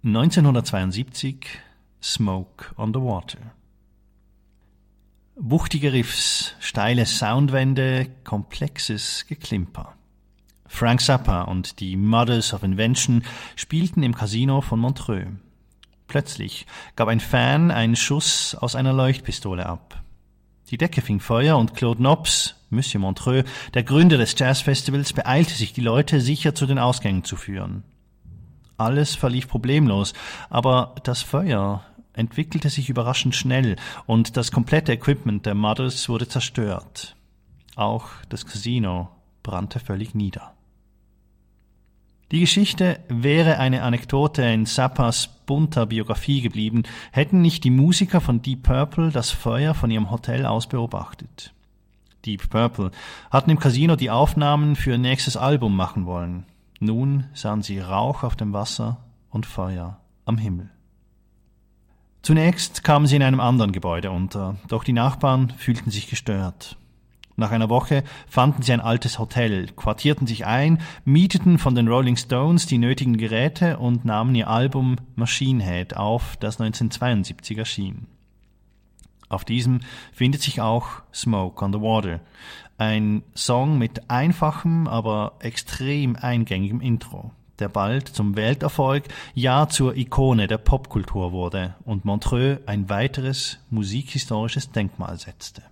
1972 Smoke on the Water. Wuchtige Riffs, steile Soundwände, komplexes Geklimper. Frank Zappa und die Mothers of Invention spielten im Casino von Montreux. Plötzlich gab ein Fan einen Schuss aus einer Leuchtpistole ab. Die Decke fing Feuer und Claude Nobs, Monsieur Montreux, der Gründer des Jazzfestivals, beeilte sich, die Leute sicher zu den Ausgängen zu führen. Alles verlief problemlos, aber das Feuer entwickelte sich überraschend schnell und das komplette Equipment der Mothers wurde zerstört. Auch das Casino brannte völlig nieder. Die Geschichte wäre eine Anekdote in Zappas bunter Biografie geblieben, hätten nicht die Musiker von Deep Purple das Feuer von ihrem Hotel aus beobachtet. Deep Purple hatten im Casino die Aufnahmen für ihr nächstes Album machen wollen. Nun sahen sie Rauch auf dem Wasser und Feuer am Himmel. Zunächst kamen sie in einem anderen Gebäude unter, doch die Nachbarn fühlten sich gestört. Nach einer Woche fanden sie ein altes Hotel, quartierten sich ein, mieteten von den Rolling Stones die nötigen Geräte und nahmen ihr Album Machine Head auf, das 1972 erschien. Auf diesem findet sich auch Smoke on the Water, ein Song mit einfachem, aber extrem eingängigem Intro, der bald zum Welterfolg, ja zur Ikone der Popkultur wurde und Montreux ein weiteres musikhistorisches Denkmal setzte.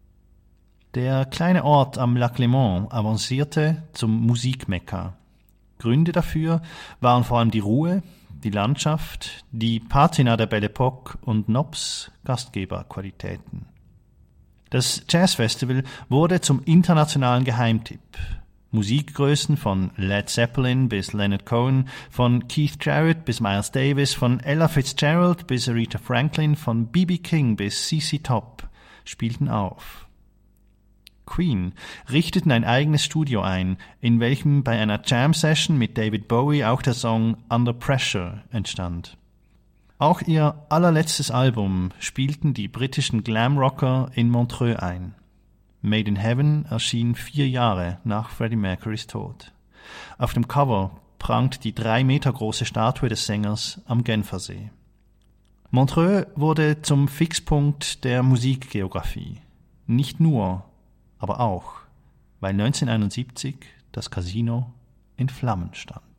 Der kleine Ort am Lac Léman avancierte zum Musikmekka. Gründe dafür waren vor allem die Ruhe, die Landschaft, die Patina der Belle Époque und Nobs Gastgeberqualitäten. Das Jazzfestival wurde zum internationalen Geheimtipp. Musikgrößen von Led Zeppelin bis Leonard Cohen, von Keith Jarrett bis Miles Davis, von Ella Fitzgerald bis Aretha Franklin, von B.B. King bis CC Top spielten auf. Queen richteten ein eigenes Studio ein, in welchem bei einer Jam-Session mit David Bowie auch der Song Under Pressure entstand. Auch ihr allerletztes Album spielten die britischen Glamrocker in Montreux ein. Made in Heaven erschien 4 Jahre nach Freddie Mercurys Tod. Auf dem Cover prangt die 3 Meter große Statue des Sängers am Genfersee. Montreux wurde zum Fixpunkt der Musikgeografie. Nicht nur, aber auch, weil 1971 das Casino in Flammen stand.